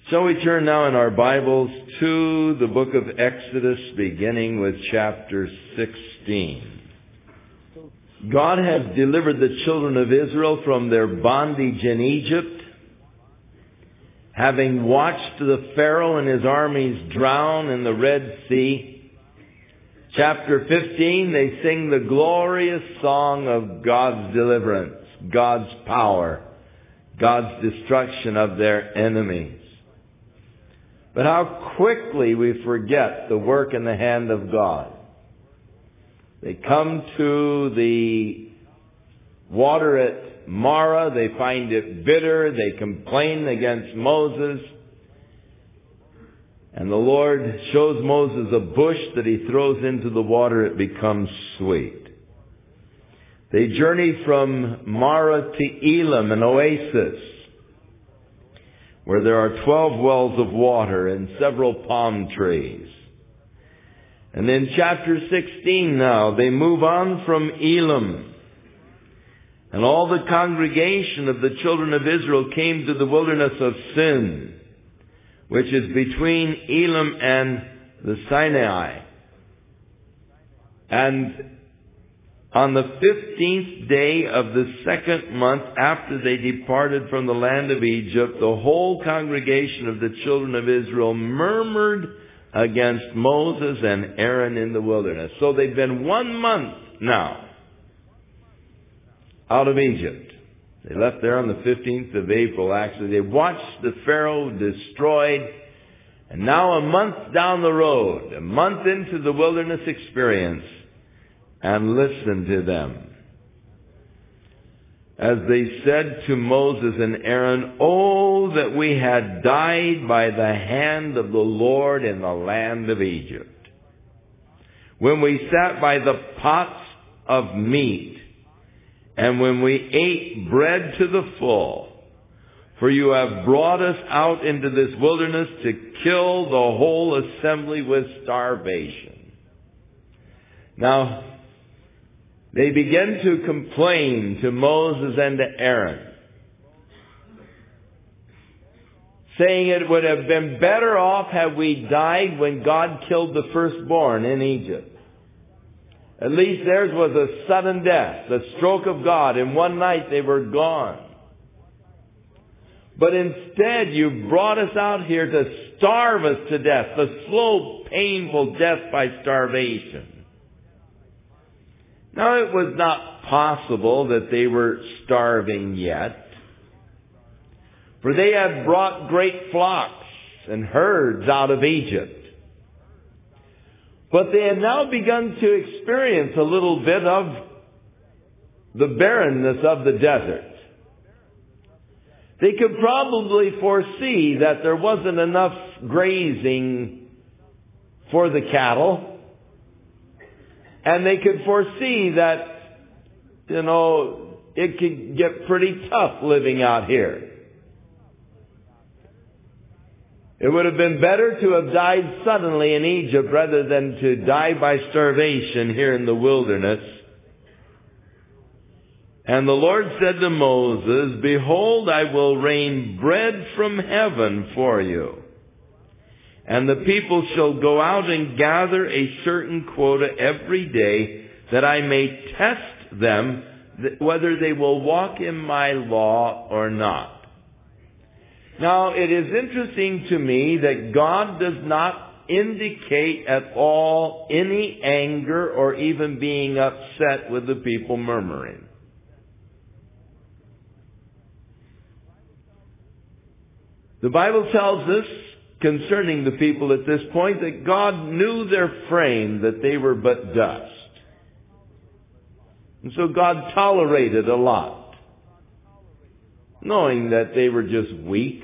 Shall we turn now in our Bibles to the book of Exodus, beginning with chapter 16. God has delivered the children of Israel from their bondage in Egypt, having watched the Pharaoh and his armies drown in the Red Sea. Chapter 15, they sing the glorious song of God's deliverance, God's power, God's destruction of their enemies. But how quickly we forget the work in the hand of God. They come to the water at Marah. They find it bitter. They complain against Moses. And the Lord shows Moses a bush that he throws into the water. It becomes sweet. They journey from Marah to Elim, an oasis, where there are 12 wells of water and several palm trees. And in chapter 16 now, they move on from Elim. And all the congregation of the children of Israel came to the wilderness of Sin, which is between Elim and the Sinai. And on the 15th day of the second month after they departed from the land of Egypt, the whole congregation of the children of Israel murmured against Moses and Aaron in the wilderness. So they've been 1 month now out of Egypt. They left there on the 15th of April, actually. They watched the Pharaoh destroyed. And now a month down the road, a month into the wilderness experience, and listen to them. As they said to Moses and Aaron, "Oh, that we had died by the hand of the Lord in the land of Egypt, when we sat by the pots of meat, and when we ate bread to the full. For you have brought us out into this wilderness to kill the whole assembly with starvation." Now, they begin to complain to Moses and to Aaron, saying it would have been better off had we died when God killed the firstborn in Egypt. At least theirs was a sudden death, the stroke of God. In one night they were gone. But instead you brought us out here to starve us to death, the slow, painful death by starvation. Now, it was not possible that they were starving yet, for they had brought great flocks and herds out of Egypt. But they had now begun to experience a little bit of the barrenness of the desert. They could probably foresee that there wasn't enough grazing for the cattle. And they could foresee that, it could get pretty tough living out here. It would have been better to have died suddenly in Egypt rather than to die by starvation here in the wilderness. And the Lord said to Moses, "Behold, I will rain bread from heaven for you. And the people shall go out and gather a certain quota every day, that I may test them whether they will walk in my law or not." Now, it is interesting to me that God does not indicate at all any anger or even being upset with the people murmuring. The Bible tells us concerning the people at this point that God knew their frame, that they were but dust. And so God tolerated a lot, knowing that they were just weak.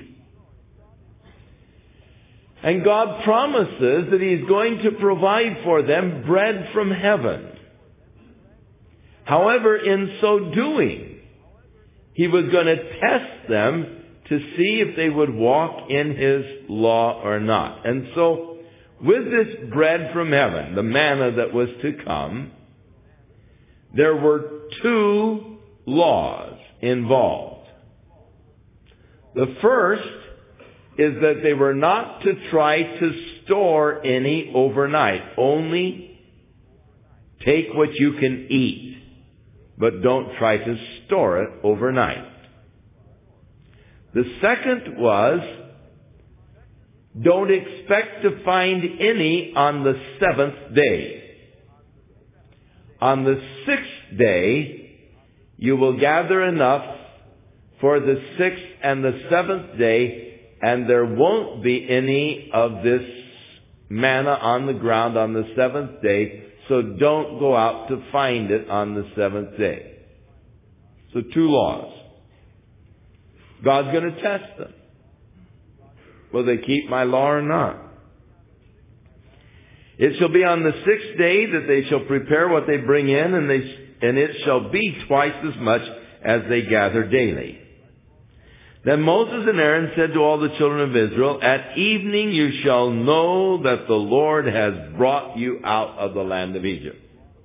And God promises that He's going to provide for them bread from heaven. However, in so doing, He was going to test them to see if they would walk in His law or not. And so, with this bread from heaven, the manna that was to come, there were 2 laws involved. The first is that they were not to try to store any overnight. Only take what you can eat, but don't try to store it overnight. The second was, don't expect to find any on the seventh day. On the sixth day, you will gather enough for the sixth and the seventh day, and there won't be any of this manna on the ground on the seventh day, so don't go out to find it on the seventh day. So 2 laws. God's going to test them. Will they keep my law or not? It shall be on the sixth day that they shall prepare what they bring in, and it shall be twice as much as they gather daily. Then Moses and Aaron said to all the children of Israel, at evening you shall know that the Lord has brought you out of the land of Egypt.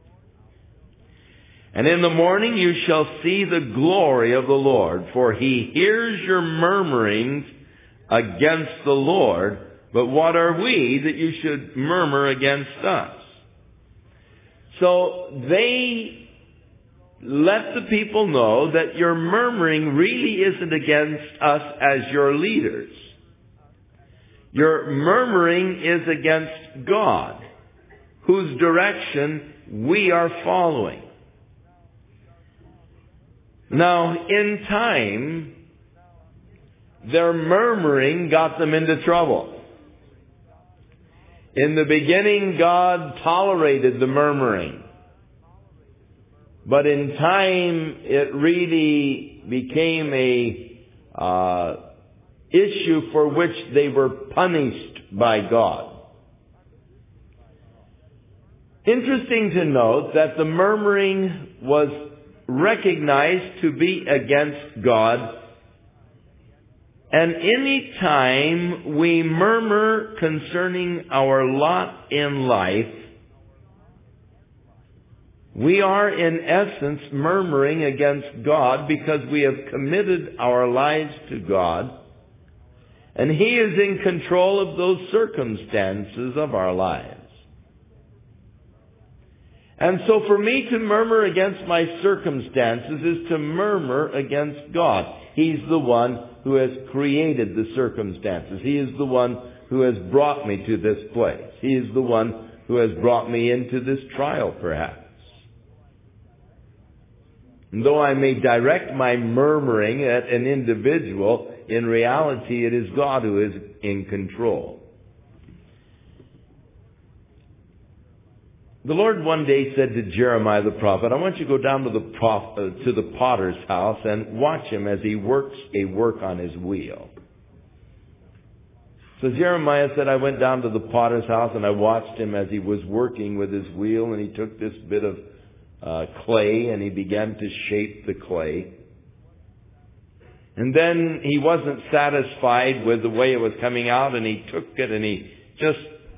And in the morning you shall see the glory of the Lord, for he hears your murmurings against the Lord. But what are we that you should murmur against us? So they let the people know that your murmuring really isn't against us as your leaders. Your murmuring is against God, whose direction we are following. Now, in time, their murmuring got them into trouble. In the beginning, God tolerated the murmuring. But in time, it really became a issue for which they were punished by God. Interesting to note that the murmuring was recognized to be against God. And any time we murmur concerning our lot in life, we are in essence murmuring against God because we have committed our lives to God, and He is in control of those circumstances of our lives. And so for me to murmur against my circumstances is to murmur against God. He's the one who has created the circumstances. He is the one who has brought me to this place. He is the one who has brought me into this trial, perhaps. And though I may direct my murmuring at an individual, in reality it is God who is in control. The Lord one day said to Jeremiah the prophet, I want you to go down to the potter's house and watch him as he works a work on his wheel. So Jeremiah said, I went down to the potter's house and I watched him as he was working with his wheel, and he took this bit of clay and he began to shape the clay. And then he wasn't satisfied with the way it was coming out, and he took it and he just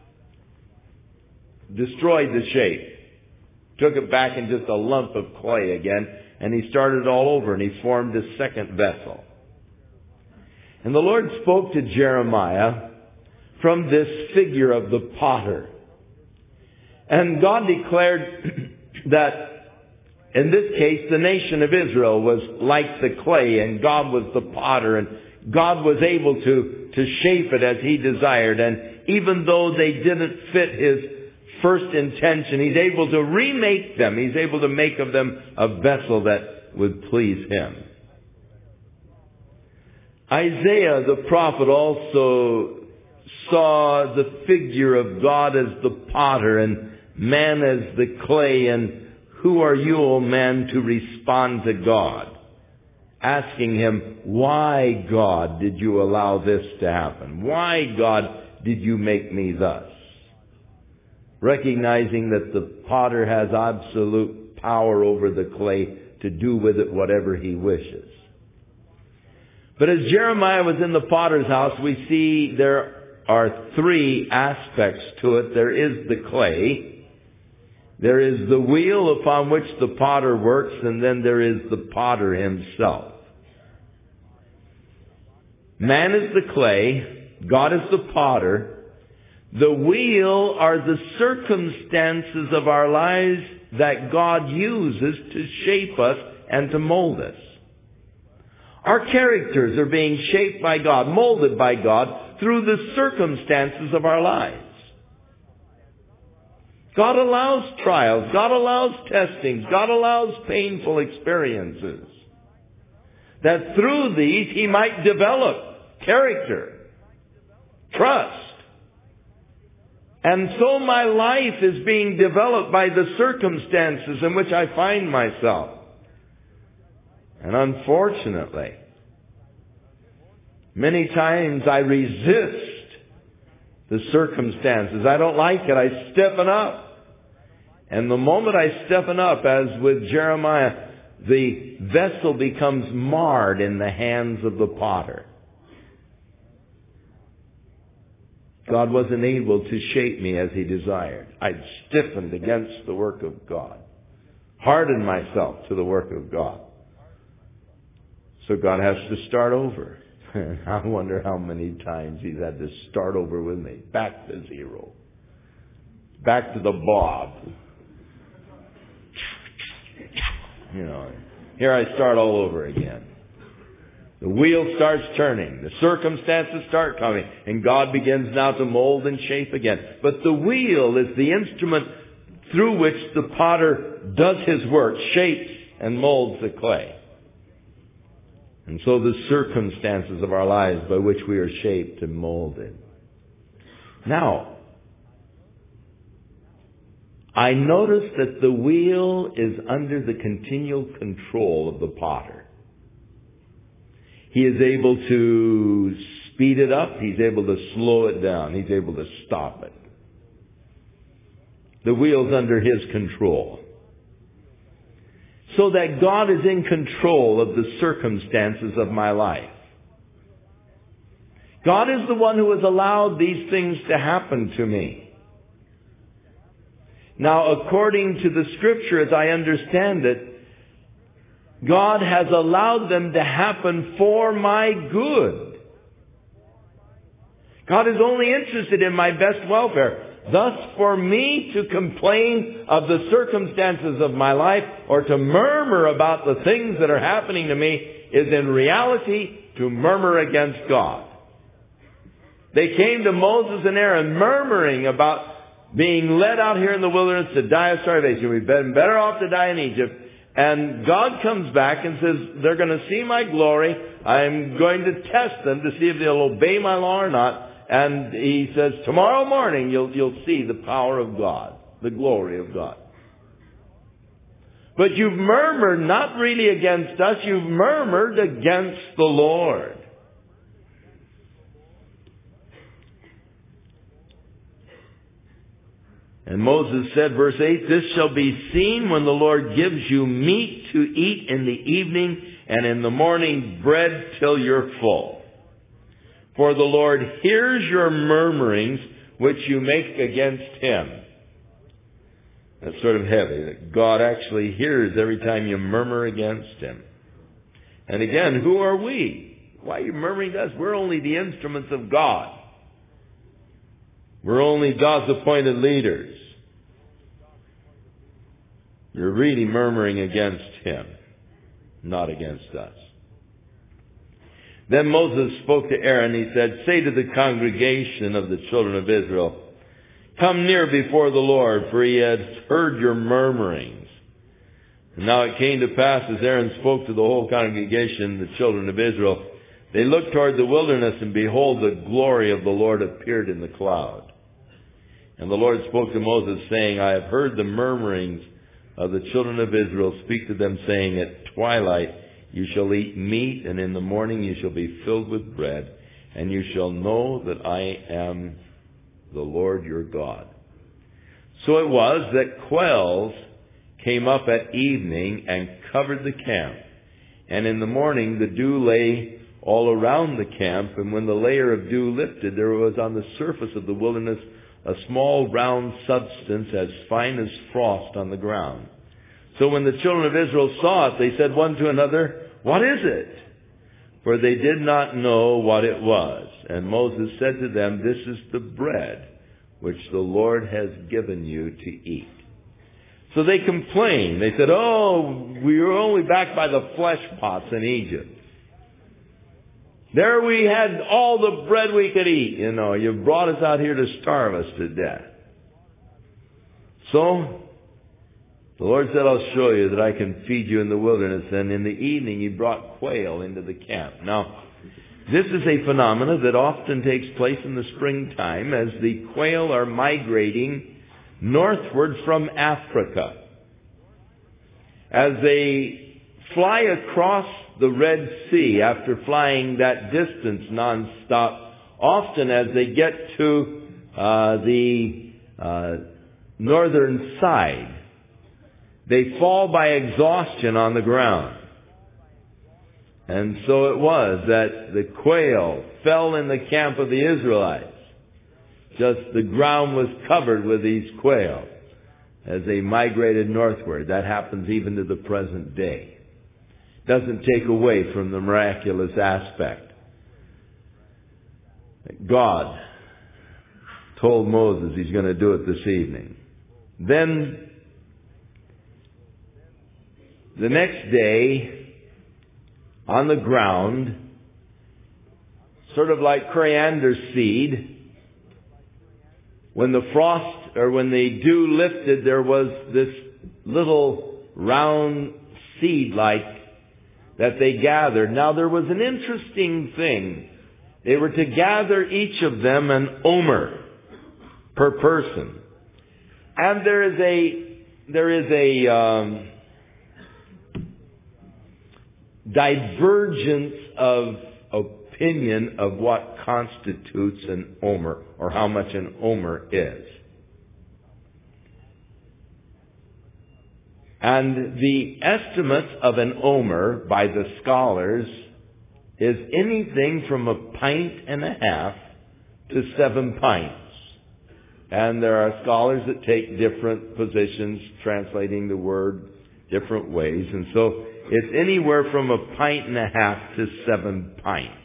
destroyed the shape. Took it back in just a lump of clay again, and he started all over, and he formed a second vessel. And the Lord spoke to Jeremiah from this figure of the potter. And God declared that in this case, the nation of Israel was like the clay, and God was the potter, and God was able to shape it as He desired. And even though they didn't fit His first intention, He's able to remake them. He's able to make of them a vessel that would please Him. Isaiah the prophet also saw the figure of God as the potter and man as the clay. And who are you, O man, to respond to God? Asking Him, why, God, did you allow this to happen? Why, God, did you make me thus? Recognizing that the potter has absolute power over the clay to do with it whatever he wishes. But as Jeremiah was in the potter's house, we see there are 3 aspects to it. There is the clay. There is the wheel upon which the potter works, and then there is the potter himself. Man is the clay, God is the potter. The wheel are the circumstances of our lives that God uses to shape us and to mold us. Our characters are being shaped by God, molded by God through the circumstances of our lives. God allows trials. God allows testings. God allows painful experiences. That through these He might develop character, trust. And so my life is being developed by the circumstances in which I find myself. And unfortunately, many times I resist the circumstances. I don't like it. I stiffen up. And the moment I stiffen up, as with Jeremiah, the vessel becomes marred in the hands of the potter. God wasn't able to shape me as He desired. I'd stiffened against the work of God. Hardened myself to the work of God. So God has to start over. I wonder how many times He's had to start over with me. Back to zero. Back to the Bob. Here I start all over again. The wheel starts turning. The circumstances start coming. And God begins now to mold and shape again. But the wheel is the instrument through which the potter does his work, shapes and molds the clay. And so the circumstances of our lives by which we are shaped and molded. Now, I notice that the wheel is under the continual control of the potter. He is able to speed it up. He's able to slow it down. He's able to stop it. The wheel's under His control. So that God is in control of the circumstances of my life. God is the one who has allowed these things to happen to me. Now, according to the Scripture, as I understand it, God has allowed them to happen for my good. God is only interested in my best welfare. Thus, for me to complain of the circumstances of my life or to murmur about the things that are happening to me is in reality to murmur against God. They came to Moses and Aaron murmuring about being led out here in the wilderness to die of starvation. We've been better off to die in Egypt. And God comes back and says, they're going to see my glory. I'm going to test them to see if they'll obey my law or not. And He says, tomorrow morning you'll see the power of God, the glory of God. But you've murmured not really against us, you've murmured against the Lord. And Moses said, verse 8, this shall be seen when the Lord gives you meat to eat in the evening, and in the morning bread till you're full. For the Lord hears your murmurings which you make against Him. That's sort of heavy, that God actually hears every time you murmur against Him. And again, who are we? Why are you murmuring to us? We're only the instruments of God. We're only God's appointed leaders. You're really murmuring against Him, not against us. Then Moses spoke to Aaron. He said, say to the congregation of the children of Israel, come near before the Lord, for He has heard your murmurings. And now it came to pass, as Aaron spoke to the whole congregation, the children of Israel, they looked toward the wilderness, and behold, the glory of the Lord appeared in the cloud. And the Lord spoke to Moses, saying, I have heard the murmurings of the children of Israel. Speak to them, saying, at twilight you shall eat meat, and in the morning you shall be filled with bread, and you shall know that I am the Lord your God. So it was that quails came up at evening and covered the camp. And in the morning the dew lay all around the camp, and when the layer of dew lifted, there was on the surface of the wilderness a small round substance as fine as frost on the ground. So when the children of Israel saw it, they said one to another, what is it? for they did not know what it was. And Moses said to them, this is the bread which the Lord has given you to eat. So they complained. They said, oh, we were only back by the flesh pots in Egypt. There we had all the bread we could eat. You know, you brought us out here to starve us to death. So the Lord said, I'll show you that I can feed you in the wilderness. And in the evening he brought quail into the camp. Now, this is a phenomenon that often takes place in the springtime as the quail are migrating northward from Africa. As they fly across the Red Sea after flying that distance nonstop, often as they get to the northern side, they fall by exhaustion on the ground. And so it was that the quail fell in the camp of the Israelites. Just the ground was covered with these quail as they migrated northward. That happens even to the present day. Doesn't take away from the miraculous aspect. God told Moses he's going to do it this evening. Then the next day, on the ground, sort of like coriander seed, when the frost or when the dew lifted, there was this little round seed-like that they gathered. Now there was an interesting thing. They were to gather each of them an omer per person. And there is a divergence of opinion of what constitutes an omer or how much an omer is. And the estimate of an omer by the scholars is anything from 1.5 pints to 7 pints. And there are scholars that take different positions translating the word different ways. And so it's anywhere from 1.5 pints to 7 pints.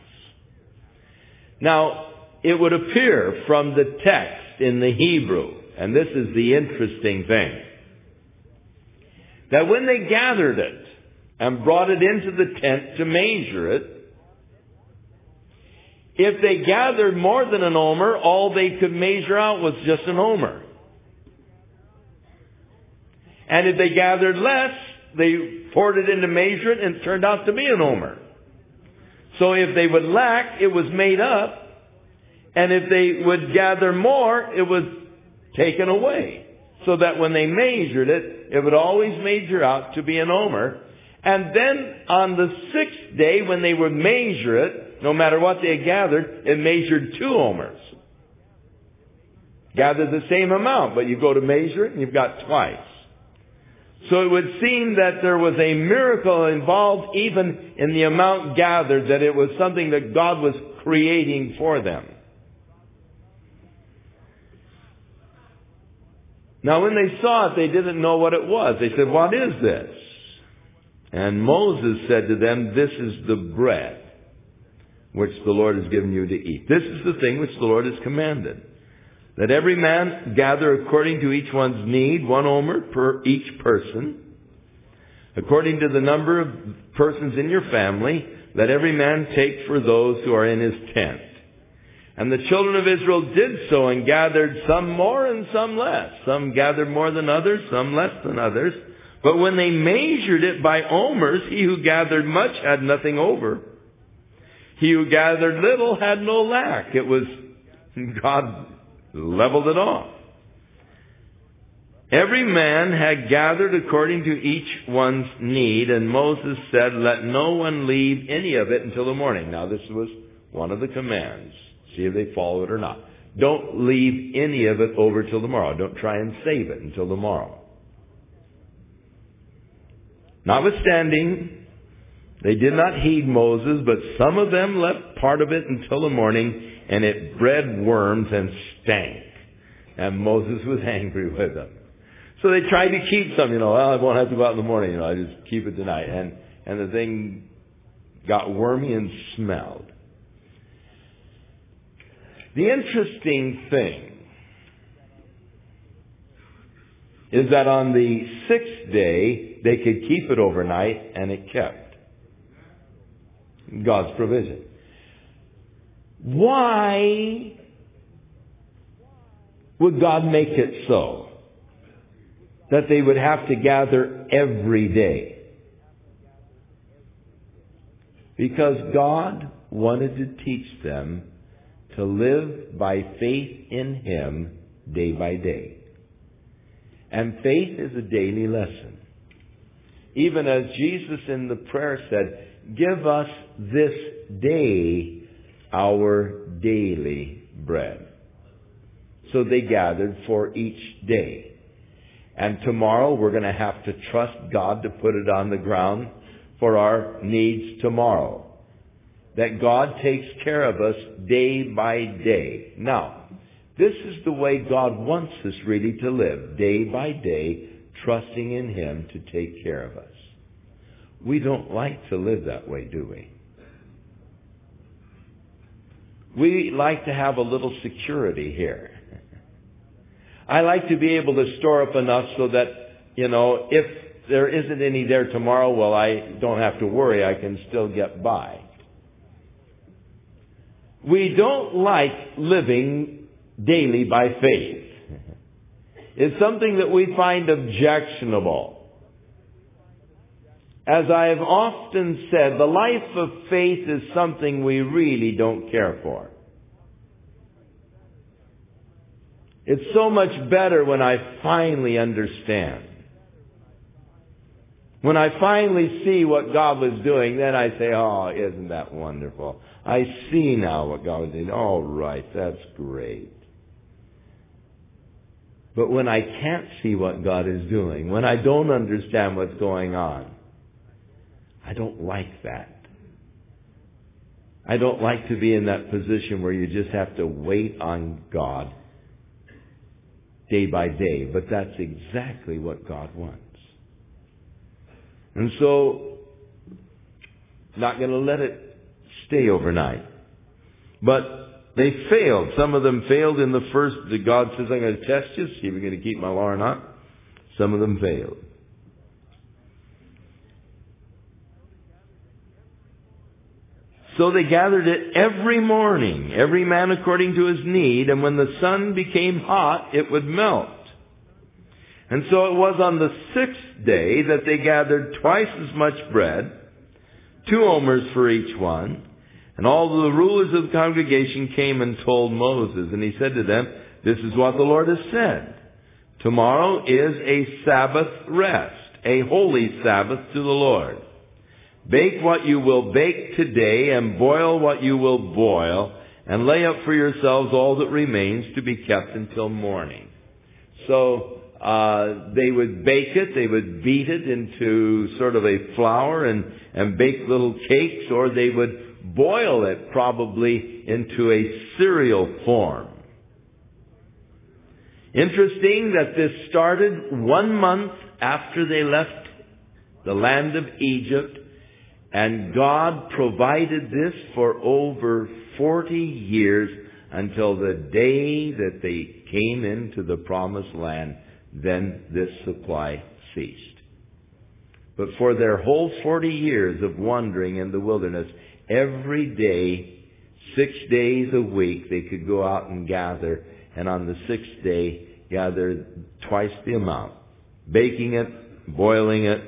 Now, it would appear from the text in the Hebrew, and this is the interesting thing, that when they gathered it and brought it into the tent to measure it, if they gathered more than an omer, all they could measure out was just an omer. And if they gathered less, they poured it in to measure it and it turned out to be an omer. So if they would lack, it was made up. And if they would gather more, it was taken away. So that when they measured it, it would always measure out to be an omer. And then on the 6th day, when they would measure it, no matter what they gathered, it measured 2 omers. Gathered the same amount, but you go to measure it and you've got twice. So it would seem that there was a miracle involved even in the amount gathered, that it was something that God was creating for them. Now when they saw it, they didn't know what it was. They said, what is this? And Moses said to them, this is the bread which the Lord has given you to eat. This is the thing which the Lord has commanded. That every man gather according to each one's need, 1 omer per each person. According to the number of persons in your family, let every man take for those who are in his tent. And the children of Israel did so and gathered some more and some less. Some gathered more than others, some less than others. But when they measured it by omers, he who gathered much had nothing over. He who gathered little had no lack. It was God leveled it off. Every man had gathered according to each one's need, and Moses said, let no one leave any of it until the morning. Now this was one of the commands. See if they follow it or not. Don't leave any of it over till tomorrow. Don't try and save it until tomorrow. Notwithstanding, they did not heed Moses, but some of them left part of it until the morning, and it bred worms and stank. And Moses was angry with them. So they tried to keep some, well, I won't have to go out in the morning, I just keep it tonight. And the thing got wormy and smelled. The interesting thing is that on the 6th day, they could keep it overnight, and it kept. God's provision. Why would God make it so that they would have to gather every day? Because God wanted to teach them to live by faith in Him day by day. And faith is a daily lesson. Even as Jesus in the prayer said, "Give us this day our daily bread." So they gathered for each day. And tomorrow we're going to have to trust God to put it on the ground for our needs tomorrow. That God takes care of us day by day. Now, this is the way God wants us really to live, day by day, trusting in Him to take care of us. We don't like to live that way, do we? We like to have a little security here. I like to be able to store up enough so that, if there isn't any there tomorrow, well, I don't have to worry. I can still get by. We don't like living daily by faith. It's something that we find objectionable. As I have often said, the life of faith is something we really don't care for. It's so much better when I finally understand. When I finally see what God was doing, then I say, "Oh, isn't that wonderful? I see now what God was doing. All right, that's great." But when I can't see what God is doing, when I don't understand what's going on, I don't like that. I don't like to be in that position where you just have to wait on God day by day. But that's exactly what God wants. And so, not going to let it stay overnight. But they failed. Some of them failed in the first. God says, "I'm going to test you, see if you're going to keep my law or not." Some of them failed. So they gathered it every morning, every man according to his need, and when the sun became hot, it would melt. And so it was on the 6th day that they gathered twice as much bread, 2 omers for each one. And all the rulers of the congregation came and told Moses. And he said to them, "This is what the Lord has said. Tomorrow is a Sabbath rest, a holy Sabbath to the Lord. Bake what you will bake today, and boil what you will boil, and lay up for yourselves all that remains to be kept until morning." So they would bake it, they would beat it into sort of a flour and bake little cakes, or they would boil it probably into a cereal form. Interesting that this started 1 month after they left the land of Egypt, and God provided this for over 40 years until the day that they came into the promised land. Then this supply ceased. But for their whole 40 years of wandering in the wilderness, every day, 6 days a week, they could go out and gather, and on the 6th day, gather twice the amount, baking it, boiling it.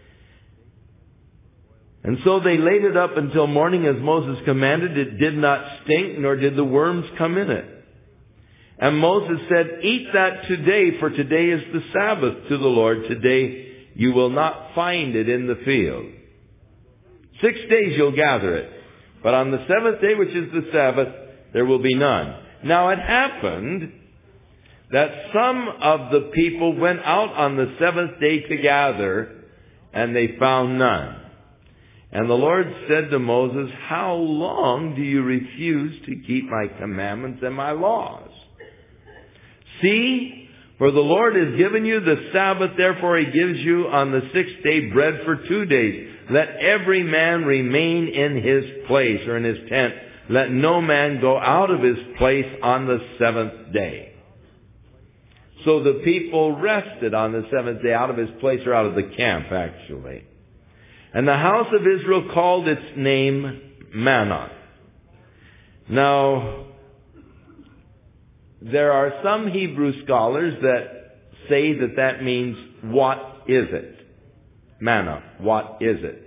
And so they laid it up until morning as Moses commanded. It did not stink, nor did the worms come in it. And Moses said, "Eat that today, for today is the Sabbath to the Lord. Today you will not find it in the field. 6 days you'll gather it, but on the 7th day, which is the Sabbath, there will be none." Now it happened that some of the people went out on the 7th day to gather, and they found none. And the Lord said to Moses, "How long do you refuse to keep my commandments and my laws? See, For the Lord has given you the Sabbath, therefore He gives you on the 6th day bread for 2 days. Let every man remain in his place," or in his tent. "Let no man go out of his place on the 7th day." So the people rested on the 7th day, out of his place, or out of the camp, actually. "And the house of Israel called its name manna." Now, there are some Hebrew scholars that say that that means, what is it? Manna, what is it?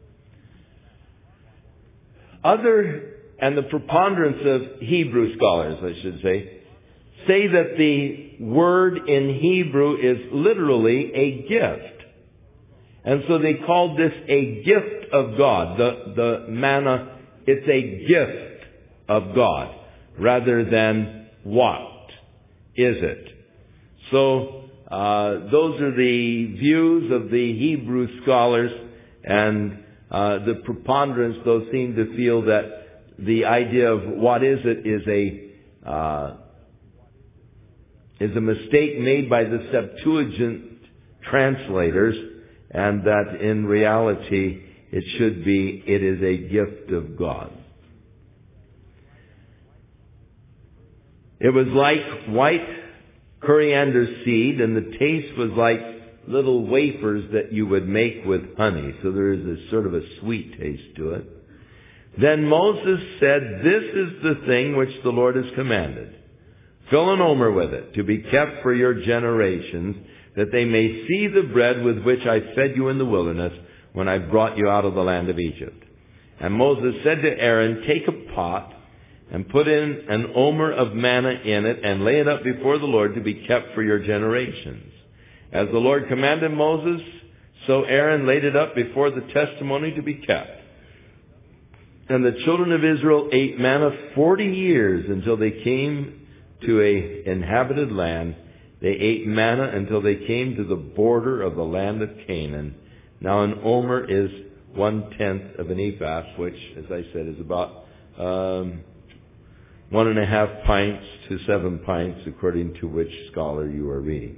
And the preponderance of Hebrew scholars, I should say that the word in Hebrew is literally a gift. And so they called this a gift of God. The manna, it's a gift of God, rather than what is it. So those are the views of the Hebrew scholars, and the preponderance, though, seem to feel that the idea of what is it is a mistake made by the Septuagint translators, and that in reality it is a gift of God. It was like white coriander seed, and the taste was like little wafers that you would make with honey. So there is a sort of a sweet taste to it. Then Moses said, "This is the thing which the Lord has commanded. Fill an omer with it, to be kept for your generations, that they may see the bread with which I fed you in the wilderness, when I brought you out of the land of Egypt." And Moses said to Aaron, "Take a pot, and put in an omer of manna in it, and lay it up before the Lord to be kept for your generations. As the Lord commanded Moses, so Aaron laid it up before the testimony to be kept. And the children of Israel ate manna 40 years until they came to an inhabited land. They ate manna until they came to the border of the land of Canaan. Now an omer is 1/10 of an ephah, which, as I said, is about 1.5 pints to 7 pints, according to which scholar you are reading.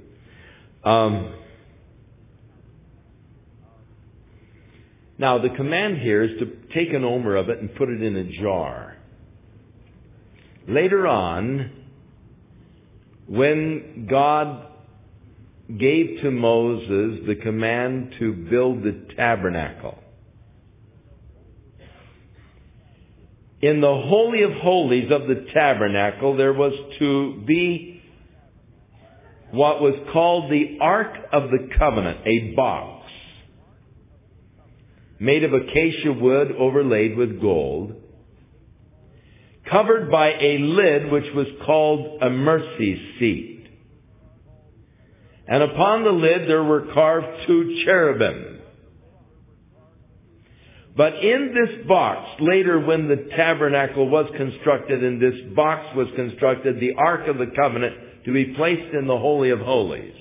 Now, the command here is to take an omer of it and put it in a jar. Later on, when God gave to Moses the command to build the tabernacle, in the Holy of Holies of the tabernacle, there was to be what was called the Ark of the Covenant, a box made of acacia wood overlaid with gold, covered by a lid which was called a mercy seat. And upon the lid there were carved 2 cherubim. But in this box, later when the tabernacle was constructed and this box was constructed, the Ark of the Covenant, to be placed in the Holy of Holies,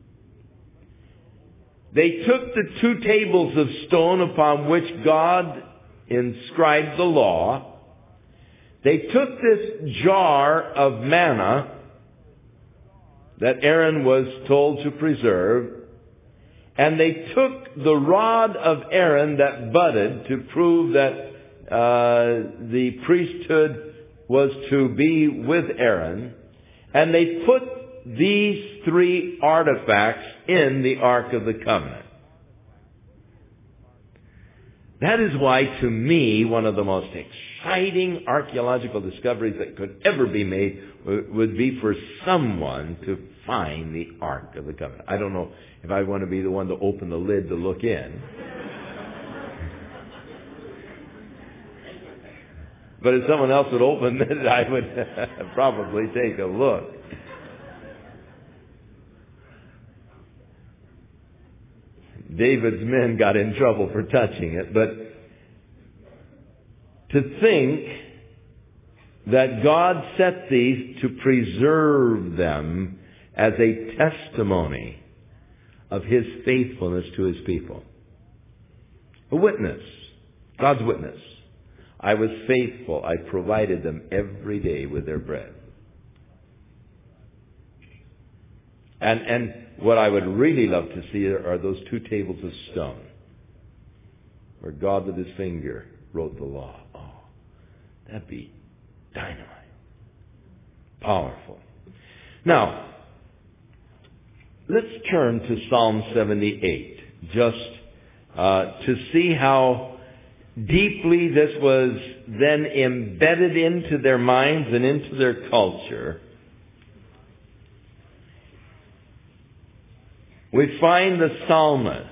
they took the 2 tables of stone upon which God inscribed the law. They took this jar of manna that Aaron was told to preserve, and they took the rod of Aaron that budded to prove that the priesthood was to be with Aaron, and they put these 3 artifacts in the Ark of the Covenant. That is why, to me, one of the most exciting archaeological discoveries that could ever be made would be for someone to find the Ark of the Covenant. I don't know if I want to be the one to open the lid to look in. But if someone else would open it, I would probably take a look. David's men got in trouble for touching it, but to think that God set these to preserve them as a testimony of His faithfulness to His people. A witness, God's witness. I was faithful. I provided them every day with their bread. And what I would really love to see are those 2 tables of stone where God with his finger wrote the law. Oh, that'd be dynamite. Powerful. Now, let's turn to Psalm 78, just to see how deeply this was then embedded into their minds and into their culture. We find the psalmist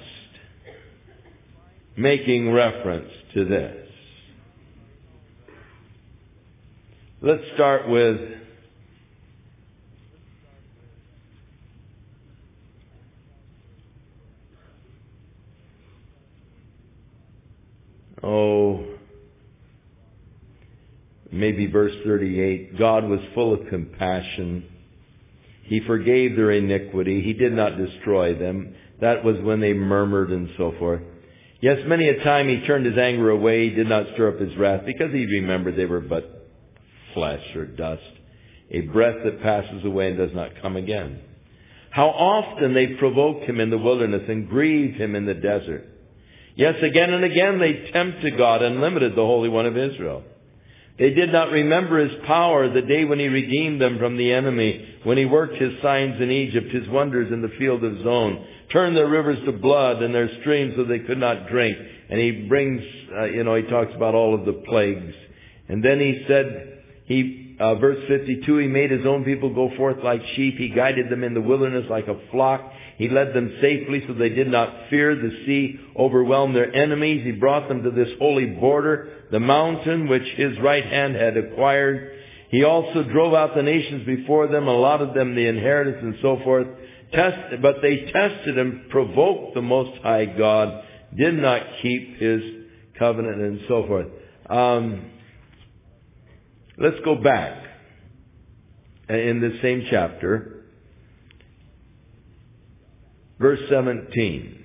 making reference to this. Let's start with maybe verse 38. God was full of compassion. He forgave their iniquity. He did not destroy them. That was when they murmured and so forth. Yes, many a time he turned his anger away. He did not stir up his wrath because he remembered they were but flesh or dust, a breath that passes away and does not come again. How often they provoked him in the wilderness and grieved him in the desert. Yes, again and again they tempted God and limited the Holy One of Israel. They did not remember his power the day when he redeemed them from the enemy, when he worked his signs in Egypt, his wonders in the field of Zon, turned their rivers to blood and their streams so they could not drink. And he brings, he talks about all of the plagues. And then he said, verse 52, he made his own people go forth like sheep. He guided them in the wilderness like a flock. He led them safely so they did not fear. The sea overwhelmed their enemies. He brought them to this holy border, the mountain which his right hand had acquired. He also drove out the nations before them, allotted them the inheritance and so forth. But they tested and provoked the Most High God, did not keep his covenant and so forth. Let's go back in this same chapter. Verse 17.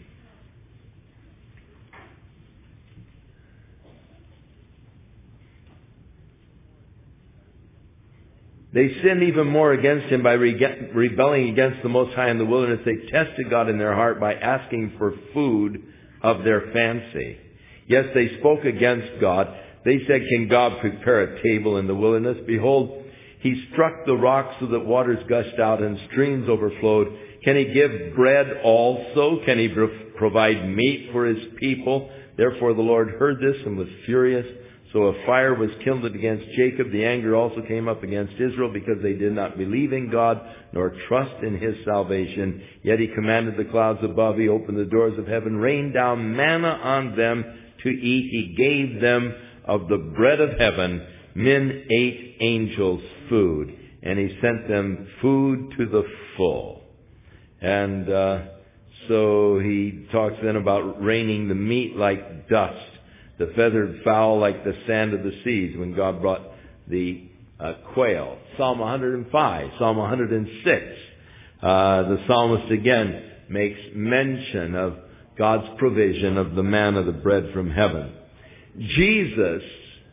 They sinned even more against him by rebelling against the Most High in the wilderness. They tested God in their heart by asking for food of their fancy. Yes, they spoke against God. They said, can God prepare a table in the wilderness? Behold, he struck the rocks so that waters gushed out and streams overflowed. Can he give bread also? Can he provide meat for his people? Therefore the Lord heard this and was furious. So a fire was kindled against Jacob. The anger also came up against Israel because they did not believe in God nor trust in his salvation. Yet he commanded the clouds above. He opened the doors of heaven, rained down manna on them to eat. He gave them of the bread of heaven. Men ate angels' food, and he sent them food to the full. And so he talks then about raining the meat like dust, the feathered fowl like the sand of the seas, when God brought the quail. Psalm 105, Psalm 106. The psalmist again makes mention of God's provision of the manna, the bread from heaven. Jesus,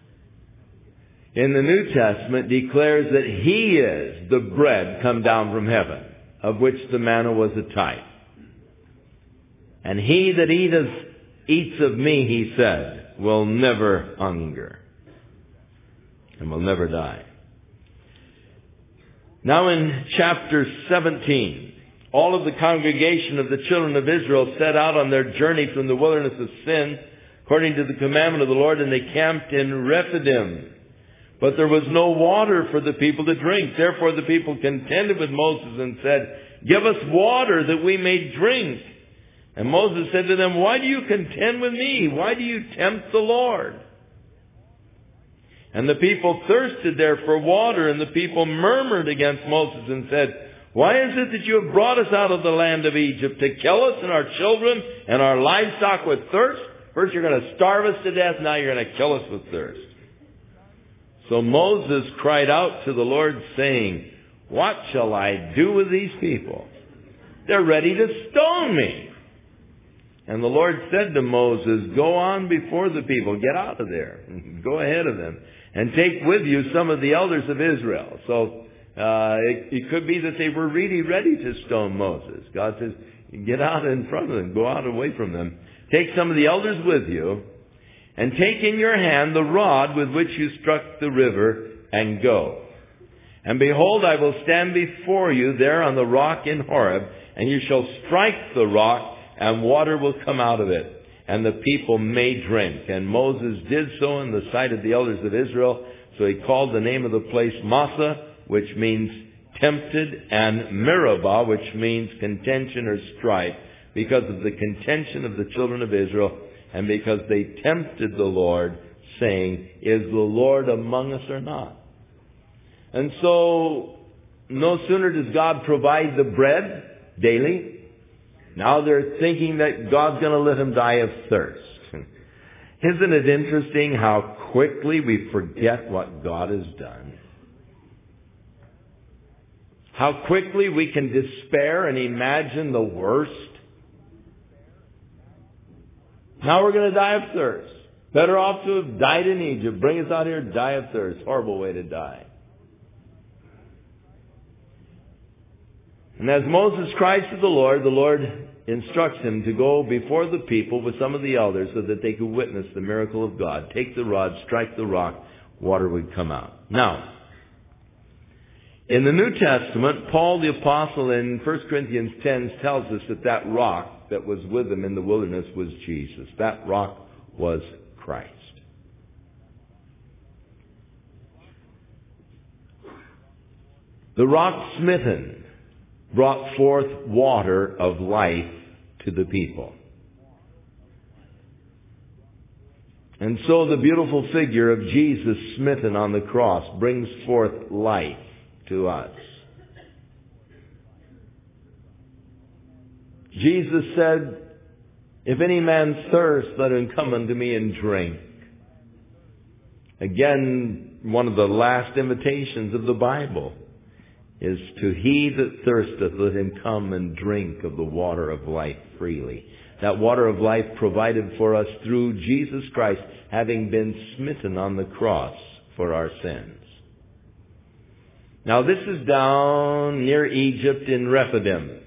in the New Testament, declares that he is the bread come down from heaven, of which the manna was a type. And he that eats of me, he said, will never hunger and will never die. Now in chapter 17, all of the congregation of the children of Israel set out on their journey from the wilderness of sin, according to the commandment of the Lord, and they camped in Rephidim. But there was no water for the people to drink. Therefore the people contended with Moses and said, give us water that we may drink. And Moses said to them, why do you contend with me? Why do you tempt the Lord? And the people thirsted there for water, and the people murmured against Moses and said, why is it that you have brought us out of the land of Egypt to kill us and our children and our livestock with thirst? First you're going to starve us to death, now you're going to kill us with thirst. So Moses cried out to the Lord, saying, what shall I do with these people? They're ready to stone me. And the Lord said to Moses, go on before the people, get out of there, go ahead of them, and take with you some of the elders of Israel. So It could be that they were really ready to stone Moses. God says, get out in front of them. Go out away from them. Take some of the elders with you, and take in your hand the rod with which you struck the river, and go. And behold, I will stand before you there on the rock in Horeb, and you shall strike the rock, and water will come out of it, and the people may drink. And Moses did so in the sight of the elders of Israel. So he called the name of the place Massah, which means tempted, and Meribah, which means contention or strife, because of the contention of the children of Israel, and because they tempted the Lord, saying, is the Lord among us or not? And so, no sooner does God provide the bread daily, now they're thinking that God's going to let them die of thirst. Isn't it interesting how quickly we forget what God has done? How quickly we can despair and imagine the worst. Now we're going to die of thirst. Better off to have died in Egypt. Bring us out here, die of thirst. Horrible way to die. And as Moses cries to the Lord instructs him to go before the people with some of the elders so that they could witness the miracle of God. Take the rod, strike the rock, water would come out. Now, in the New Testament, Paul the Apostle in 1 Corinthians 10 tells us that rock that was with them in the wilderness was Jesus. That rock was Christ. The rock smitten brought forth water of life to the people. And so the beautiful figure of Jesus smitten on the cross brings forth life to us. Jesus said, if any man thirst, let him come unto me and drink. Again, one of the last invitations of the Bible is to he that thirsteth, let him come and drink of the water of life freely. That water of life provided for us through Jesus Christ, having been smitten on the cross for our sins. Now this is down near Egypt in Rephidim.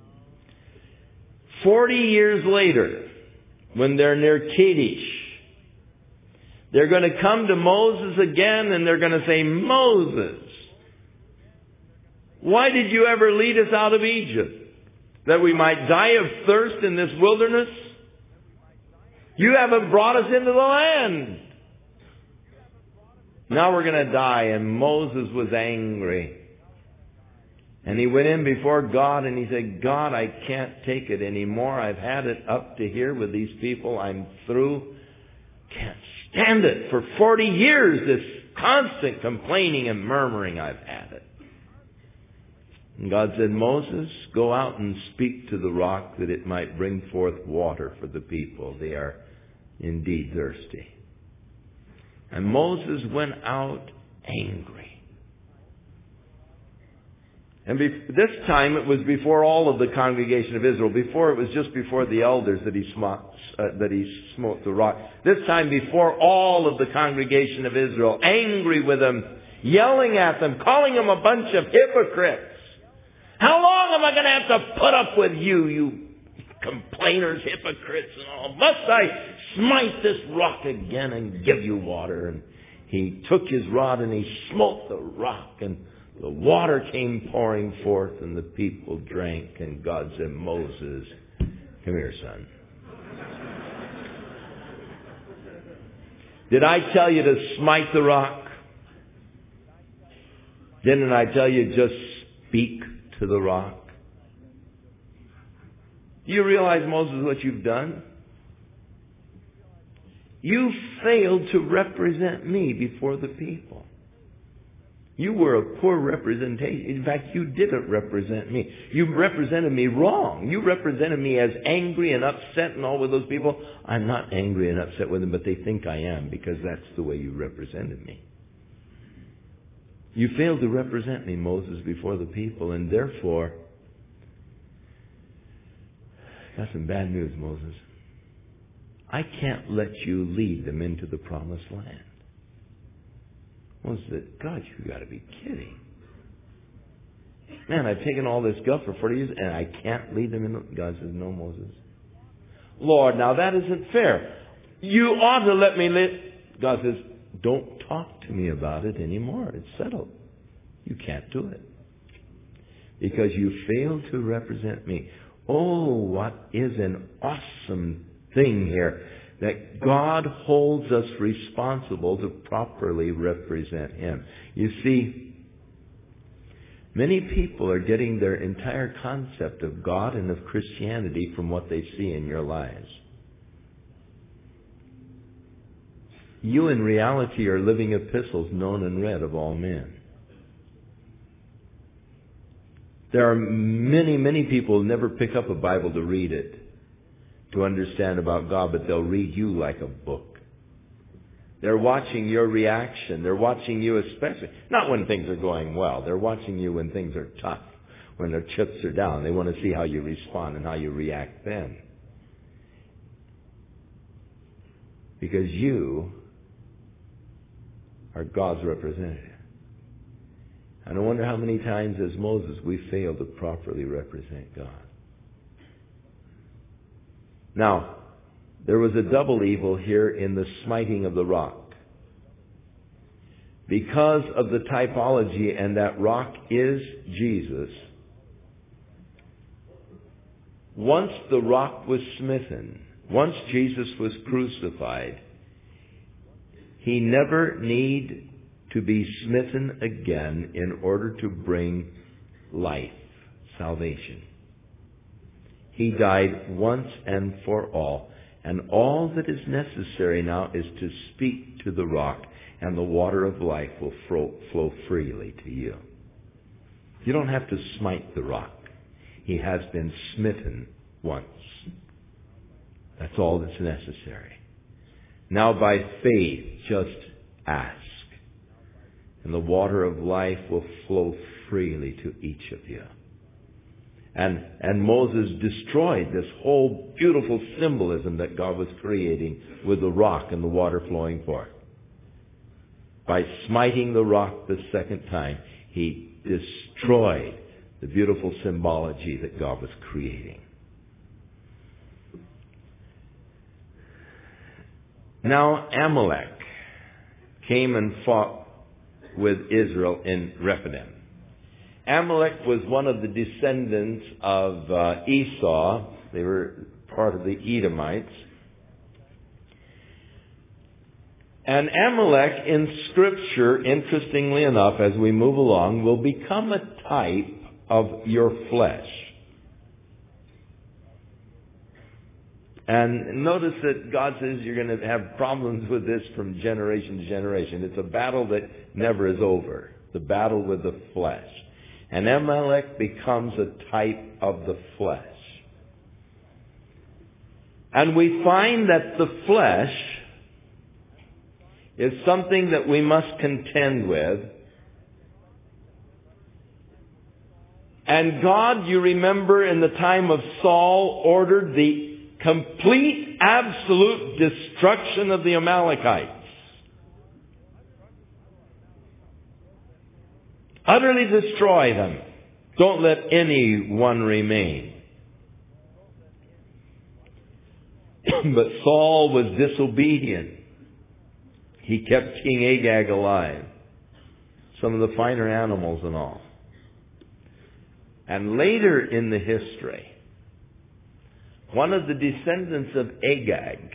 40 years later, when they're near Kadesh, they're going to come to Moses again and they're going to say, Moses, why did you ever lead us out of Egypt? That we might die of thirst in this wilderness? You haven't brought us into the land. Now we're going to die. And Moses was angry. And he went in before God and he said, God, I can't take it anymore. I've had it up to here with these people. I'm through. Can't stand it. For 40 years, this constant complaining and murmuring, I've had it. And God said, Moses, go out and speak to the rock that it might bring forth water for the people. They are indeed thirsty. And Moses went out angry. And this time it was before all of the congregation of Israel. Before it was just before the elders that he smote the rock. This time before all of the congregation of Israel, angry with them, yelling at them, calling them a bunch of hypocrites. How long am I going to have to put up with you, you complainers, hypocrites and all? Must I smite this rock again and give you water? And he took his rod and he smote the rock, and the water came pouring forth, and the people drank. And God said, Moses, come here, son. Did I tell you to smite the rock? Didn't I tell you just speak to the rock? Do you realize, Moses, what you've done? You failed to represent me before the people. You were a poor representation. In fact, you didn't represent me. You represented me wrong. You represented me as angry and upset and all with those people. I'm not angry and upset with them, but they think I am because that's the way you represented me. You failed to represent me, Moses, before the people, and therefore, got some bad news, Moses. I can't let you lead them into the promised land. Moses said, God, you've got to be kidding. Man, I've taken all this guff for 40 years and I can't lead them in. God says, no, Moses. Lord, now that isn't fair. You ought to let me live. God says, don't talk to me about it anymore. It's settled. You can't do it. Because you failed to represent me. Oh, what is an awesome thing here. That God holds us responsible to properly represent Him. You see, many people are getting their entire concept of God and of Christianity from what they see in your lives. You in reality are living epistles known and read of all men. There are many, many people who never pick up a Bible to read it, to understand about God, but they'll read you like a book. They're watching your reaction. They're watching you especially, not when things are going well. They're watching you when things are tough, when their chips are down. They want to see how you respond and how you react then. Because you are God's representative. And I wonder how many times as Moses we fail to properly represent God. Now, there was a double evil here in the smiting of the rock. Because of the typology, and that rock is Jesus, once the rock was smitten, once Jesus was crucified, He never need to be smitten again in order to bring life, salvation. He died once and for all. And all that is necessary now is to speak to the rock, and the water of life will flow freely to you. You don't have to smite the rock. He has been smitten once. That's all that's necessary. Now by faith, just ask. And the water of life will flow freely to each of you. And Moses destroyed this whole beautiful symbolism that God was creating with the rock and the water flowing forth. By smiting the rock the second time, he destroyed the beautiful symbology that God was creating. Now Amalek came and fought with Israel in Rephidim. Amalek was one of the descendants of Esau. They were part of the Edomites. And Amalek in Scripture, interestingly enough, as we move along, will become a type of your flesh. And notice that God says you're going to have problems with this from generation to generation. It's a battle that never is over. The battle with the flesh. And Amalek becomes a type of the flesh. And we find that the flesh is something that we must contend with. And God, you remember, in the time of Saul, ordered the complete, absolute destruction of the Amalekites. Utterly destroy them. Don't let anyone remain. But Saul was disobedient. He kept King Agag alive. Some of the finer animals and all. And later in the history, one of the descendants of Agag,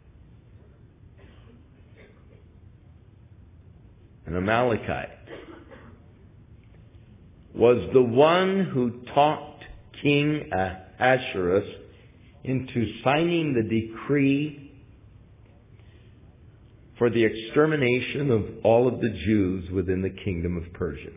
an Amalekite, was the one who talked King Ahasuerus into signing the decree for the extermination of all of the Jews within the kingdom of Persia.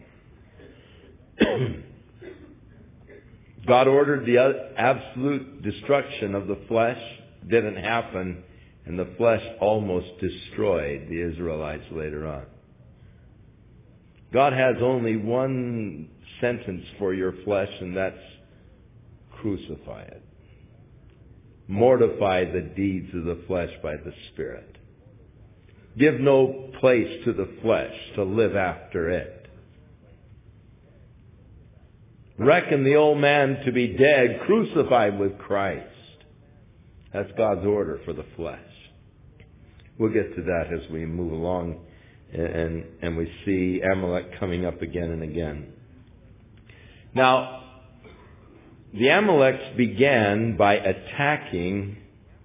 God ordered the absolute destruction of the flesh. Didn't happen, and the flesh almost destroyed the Israelites later on. God has only one sentence for your flesh, and that's crucify it. Mortify the deeds of the flesh by the Spirit. Give no place to the flesh to live after it. Reckon the old man to be dead, crucified with Christ. That's God's order for the flesh. We'll get to that as we move along and we see Amalek coming up again and again. Now, the Amaleks began by attacking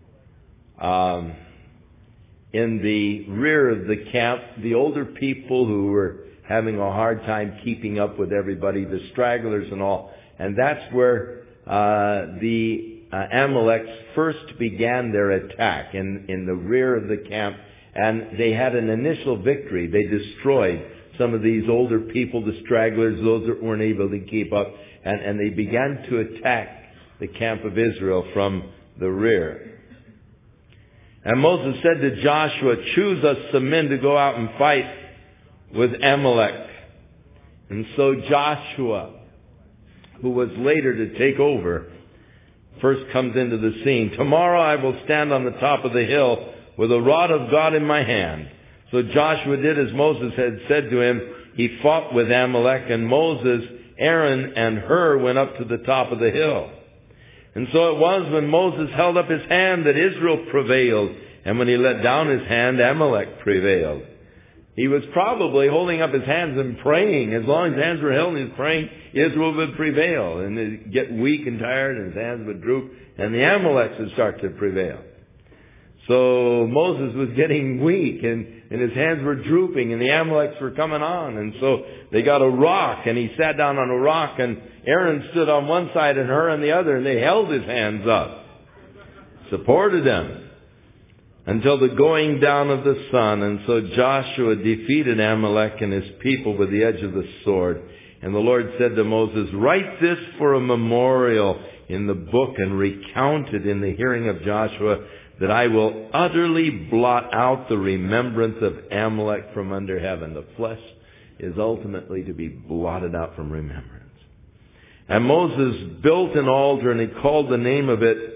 in the rear of the camp the older people who were having a hard time keeping up with everybody, the stragglers and all. And that's where the Amaleks first began their attack, in the rear of the camp. And they had an initial victory. They destroyed some of these older people, the stragglers, those that weren't able to keep up. And they began to attack the camp of Israel from the rear. And Moses said to Joshua, choose us some men to go out and fight with Amalek. And so Joshua, who was later to take over, first comes into the scene. Tomorrow I will stand on the top of the hill with a rod of God in my hand. So Joshua did as Moses had said to him. He fought with Amalek, and Moses, Aaron, and Hur went up to the top of the hill. And so it was when Moses held up his hand that Israel prevailed. And when he let down his hand, Amalek prevailed. He was probably holding up his hands and praying. As long as his hands were held and he was praying, Israel would prevail. And they'd get weak and tired and his hands would droop. And the Amaleks would start to prevail. So Moses was getting weak and his hands were drooping and the Amaleks were coming on. And so they got a rock and he sat down on a rock and Aaron stood on one side and Hur on the other, and they held his hands up, supported him until the going down of the sun. And so Joshua defeated Amalek and his people with the edge of the sword. And the Lord said to Moses, write this for a memorial in the book and recount it in the hearing of Joshua, that I will utterly blot out the remembrance of Amalek from under heaven. The flesh is ultimately to be blotted out from remembrance. And Moses built an altar and he called the name of it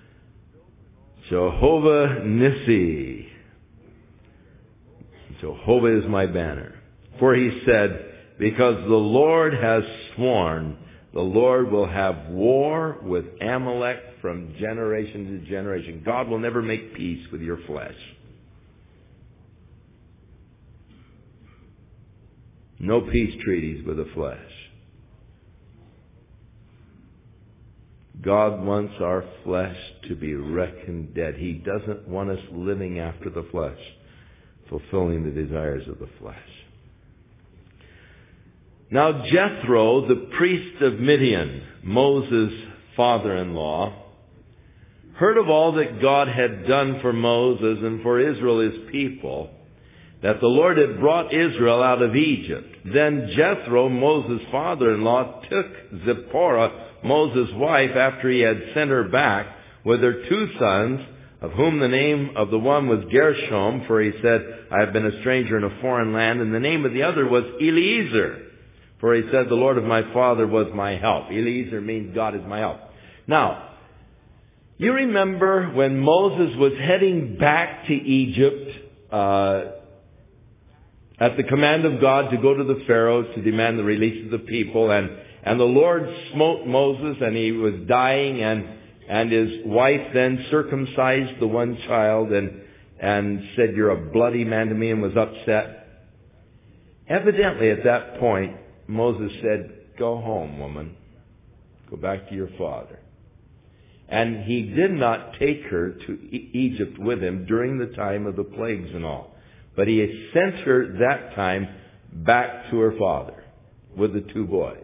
Jehovah Nissi. Jehovah is my banner. For he said, because the Lord has sworn, the Lord will have war with Amalek from generation to generation. God will never make peace with your flesh. No peace treaties with the flesh. God wants our flesh to be reckoned dead. He doesn't want us living after the flesh, fulfilling the desires of the flesh. Now Jethro, the priest of Midian, Moses' father-in-law, heard of all that God had done for Moses and for Israel, his people, that the Lord had brought Israel out of Egypt. Then Jethro, Moses' father-in-law, took Zipporah, Moses' wife, after he had sent her back with her 2 sons, of whom the name of the one was Gershom, for he said, I have been a stranger in a foreign land, and the name of the other was Eliezer, for he said, the Lord of my father was my help. Eliezer means God is my help. Now, you remember when Moses was heading back to Egypt at the command of God to go to the Pharaoh to demand the release of the people, and the Lord smote Moses and he was dying, and his wife then circumcised the one child and said, you're a bloody man to me, and was upset. Evidently at that point, Moses said, go home, woman. Go back to your father. And he did not take her to Egypt with him during the time of the plagues and all. But he sent her that time back to her father with the 2 boys.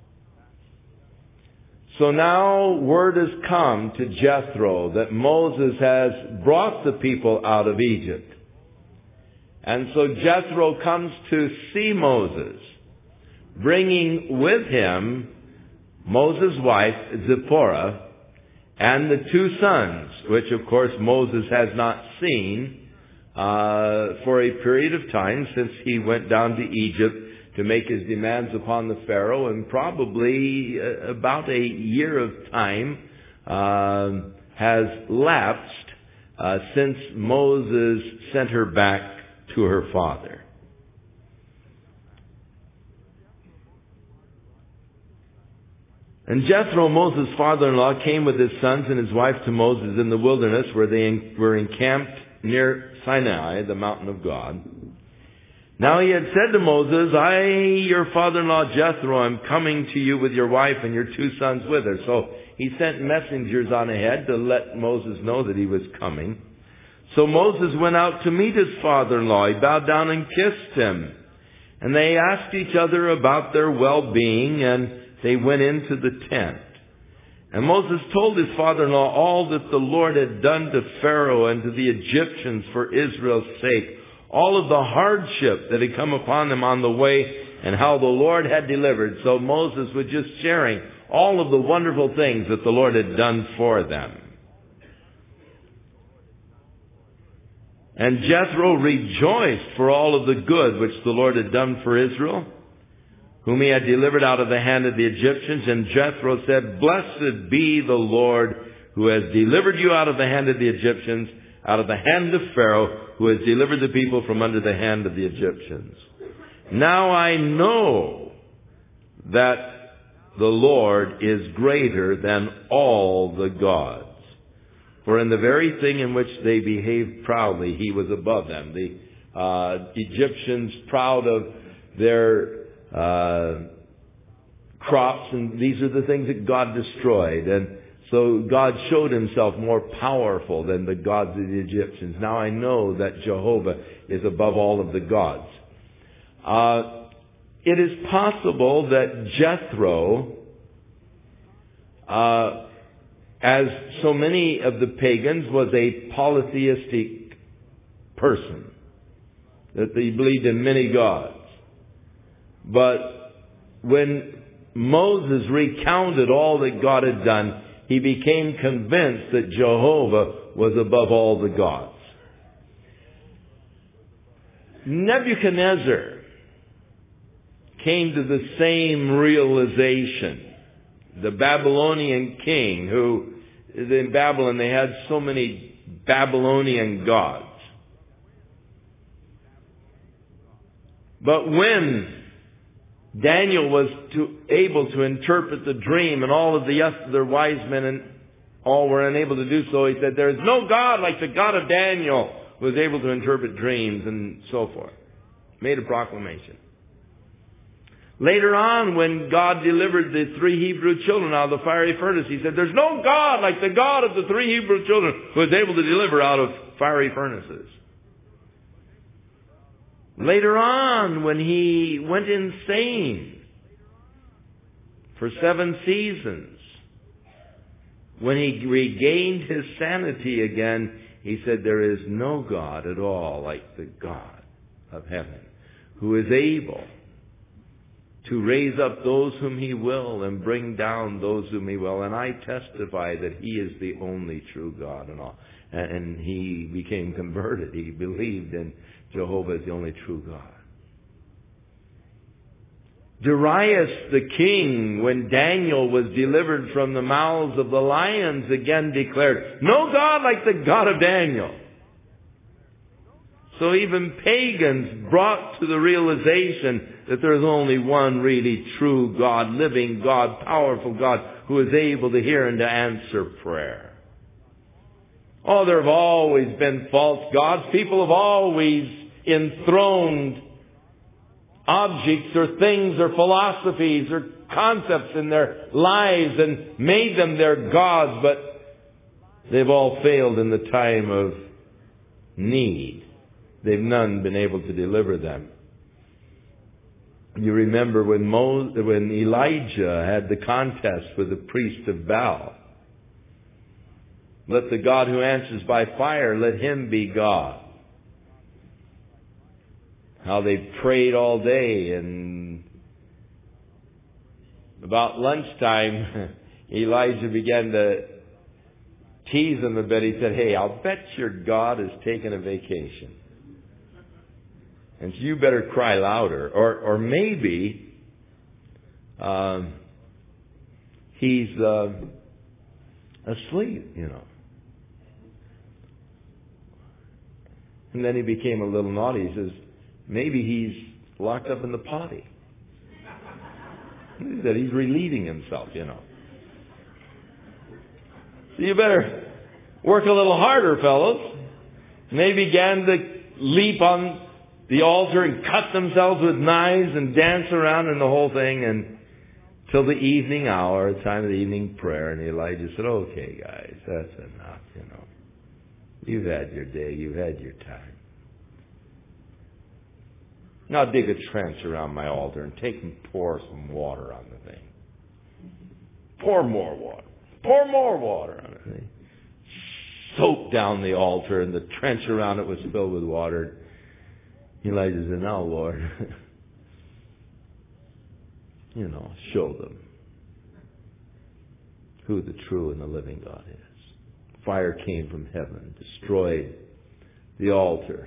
So now word has come to Jethro that Moses has brought the people out of Egypt. And so Jethro comes to see Moses, bringing with him Moses' wife, Zipporah, and the 2 sons, which of course Moses has not seen for a period of time since he went down to Egypt to make his demands upon the Pharaoh, and probably about a year of time has lapsed since Moses sent her back to her father. And Jethro, Moses' father-in-law, came with his sons and his wife to Moses in the wilderness, where they were encamped near Sinai, the mountain of God. Now he had said to Moses, I, your father-in-law Jethro, am coming to you with your wife and your 2 sons with her. So he sent messengers on ahead to let Moses know that he was coming. So Moses went out to meet his father-in-law. He bowed down and kissed him. And they asked each other about their well-being, and they went into the tent. And Moses told his father-in-law all that the Lord had done to Pharaoh and to the Egyptians for Israel's sake, all of the hardship that had come upon them on the way, and how the Lord had delivered. So Moses was just sharing all of the wonderful things that the Lord had done for them. And Jethro rejoiced for all of the good which the Lord had done for Israel, whom he had delivered out of the hand of the Egyptians. And Jethro said, Blessed be the Lord, who has delivered you out of the hand of the Egyptians, out of the hand of Pharaoh, who has delivered the people from under the hand of the Egyptians. Now I know that the Lord is greater than all the gods. For in the very thing in which they behaved proudly, he was above them. The Egyptians, proud of their crops, and these are the things that God destroyed. And so God showed himself more powerful than the gods of the Egyptians. Now I know that Jehovah is above all of the gods. It is possible that Jethro, as so many of the pagans, was a polytheistic person, that they believed in many gods. But when Moses recounted all that God had done, he became convinced that Jehovah was above all the gods. Nebuchadnezzar came to the same realization. The Babylonian king, who in Babylon they had so many Babylonian gods. But when Daniel was able to interpret the dream, and all of the other wise men and all were unable to do so, he said, there is no God like the God of Daniel, who was able to interpret dreams and so forth. Made a proclamation. Later on, when God delivered the 3 Hebrew children out of the fiery furnace, he said, there's no God like the God of the 3 Hebrew children, who was able to deliver out of fiery furnaces. Later on, when he went insane for 7 seasons, when he regained his sanity again, he said, there is no God at all like the God of heaven, who is able to raise up those whom he will and bring down those whom he will. And I testify that he is the only true God and all. And he became converted. He believed in Jehovah as the only true God. Darius the king, when Daniel was delivered from the mouths of the lions, again declared, no God like the God of Daniel. So even pagans brought to the realization that there is only one really true God, living God, powerful God, who is able to hear and to answer prayer. Oh, there have always been false gods. People have always enthroned objects or things or philosophies or concepts in their lives and made them their gods, but they've all failed in the time of need. They've none been able to deliver them. You remember when Elijah had the contest with the priest of Baal. Let the God who answers by fire, let him be God. How they prayed all day, and about lunchtime, Elijah began to tease him a bit. He said, hey, I'll bet your God is taking a vacation. And so you better cry louder. Or maybe he's asleep, you know. And then he became a little naughty. He says, maybe he's locked up in the potty. That he's relieving himself, you know. So you better work a little harder, fellows. And they began to leap on the altar and cut themselves with knives and dance around and the whole thing, and till the evening hour, the time of the evening prayer. And Elijah said, okay, guys, that's enough, You've had your day. You've had your time. Now dig a trench around my altar and take and pour some water on the thing. Pour more water. Pour more water on the thing. Soak down the altar, and the trench around it was filled with water. Elijah said, now, Lord, show them who the true and the living God is. Fire came from heaven, destroyed the altar,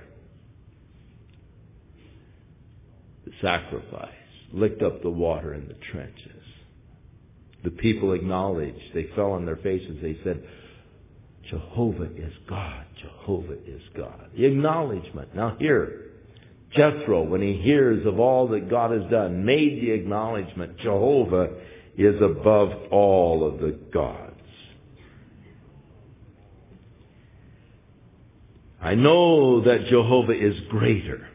the sacrifice, licked up the water in the trenches. The people acknowledged. They fell on their faces. They said, Jehovah is God. Jehovah is God. The acknowledgement. Now here, Jethro, when he hears of all that God has done, made the acknowledgement, Jehovah is above all of the gods. I know that Jehovah is greater.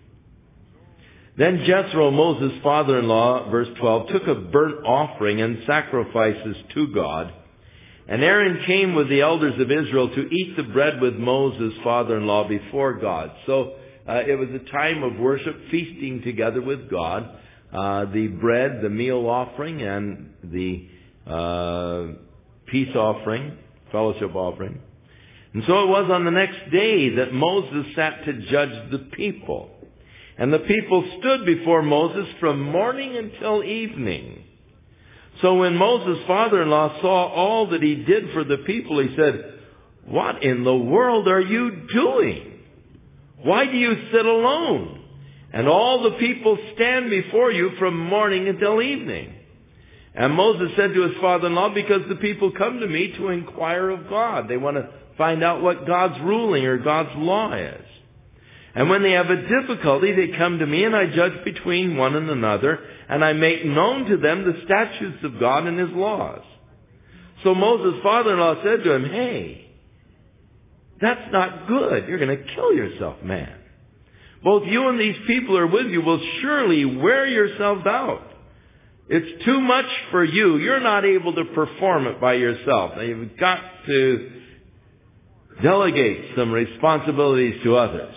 Then Jethro, Moses' father-in-law, verse 12, took a burnt offering and sacrifices to God. And Aaron came with the elders of Israel to eat the bread with Moses' father-in-law before God. So it was a time of worship, feasting together with God. The bread, the meal offering, and the peace offering, fellowship offering. And so it was on the next day that Moses sat to judge the people. And the people stood before Moses from morning until evening. So when Moses' father-in-law saw all that he did for the people, he said, what in the world are you doing? Why do you sit alone? And all the people stand before you from morning until evening. And Moses said to his father-in-law, because the people come to me to inquire of God. They want to find out what God's ruling or God's law is. And when they have a difficulty, they come to me, and I judge between one and another, and I make known to them the statutes of God and His laws. So Moses' father-in-law said to him, hey, that's not good. You're going to kill yourself, man. Both you and these people who are with you will surely wear yourselves out. It's too much for you. You're not able to perform it by yourself. Now, you've got to delegate some responsibilities to others.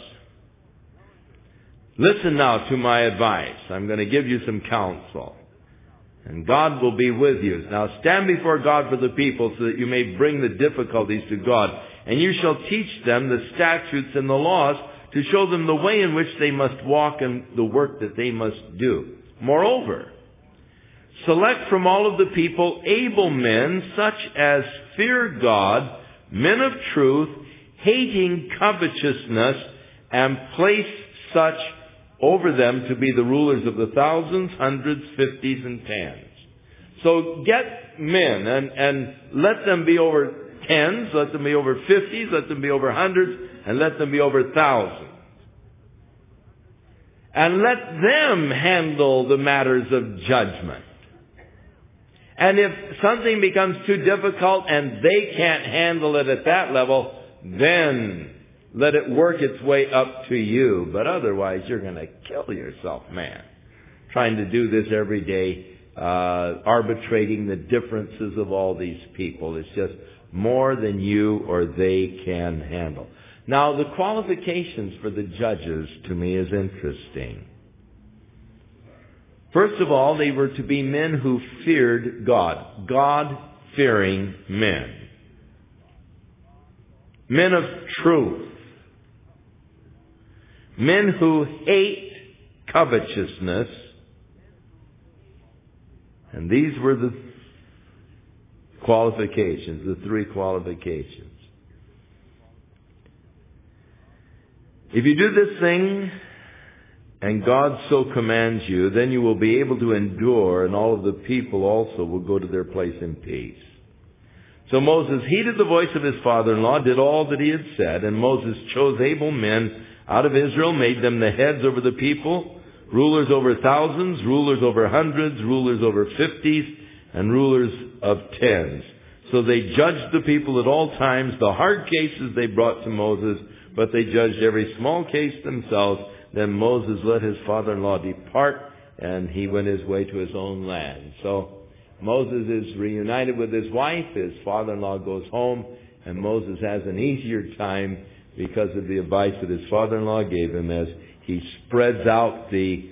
Listen now to my advice. I'm going to give you some counsel. And God will be with you. Now stand before God for the people so that you may bring the difficulties to God. And you shall teach them the statutes and the laws to show them the way in which they must walk and the work that they must do. Moreover, select from all of the people able men such as fear God, men of truth, hating covetousness, and place such over them to be the rulers of the thousands, hundreds, fifties, and tens. So get men and let them be over tens, let them be over fifties, let them be over hundreds, and let them be over thousands. And let them handle the matters of judgment. And if something becomes too difficult and they can't handle it at that level, then let it work its way up to you. But otherwise, you're going to kill yourself, man. Trying to do this every day, arbitrating the differences of all these people. It's just more than you or they can handle. Now, the qualifications for the judges, to me, is interesting. First of all, they were to be men who feared God. God-fearing men. Men of truth. Men who hate covetousness. And these were the qualifications, the three qualifications. If you do this thing, and God so commands you, then you will be able to endure, and all of the people also will go to their place in peace. So Moses heeded the voice of his father-in-law, did all that he had said, and Moses chose able men out of Israel, made them the heads over the people, rulers over thousands, rulers over hundreds, rulers over fifties, and rulers of tens. So they judged the people at all times. The hard cases they brought to Moses, but they judged every small case themselves. Then Moses let his father-in-law depart, and he went his way to his own land. So Moses is reunited with his wife. His father-in-law goes home, and Moses has an easier time because of the advice that his father-in-law gave him as he spreads out the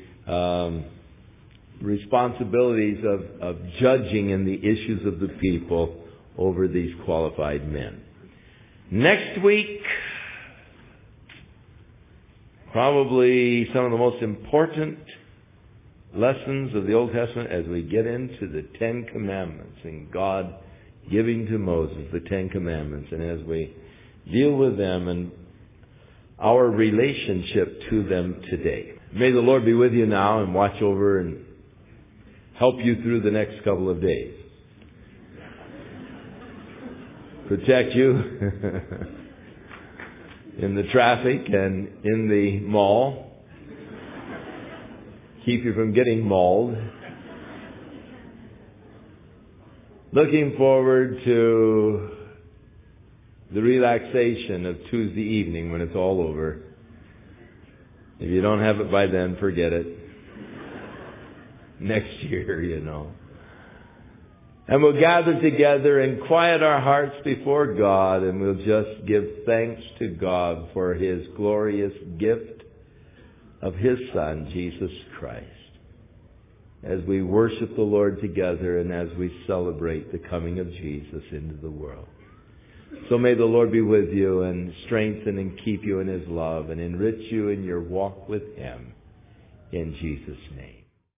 responsibilities of judging in the issues of the people over these qualified men. Next week, probably some of the most important lessons of the Old Testament as we get into the Ten Commandments and God giving to Moses the Ten Commandments, and as we deal with them and our relationship to them today. May the Lord be with you now and watch over and help you through the next couple of days. Protect you in the traffic and in the mall. Keep you from getting mauled. Looking forward to the relaxation of Tuesday evening when it's all over. If you don't have it by then, forget it. Next year, you know. And we'll gather together and quiet our hearts before God, and we'll just give thanks to God for His glorious gift of His Son, Jesus Christ, as we worship the Lord together and as we celebrate the coming of Jesus into the world. So may the Lord be with you and strengthen and keep you in His love and enrich you in your walk with Him. In Jesus' name.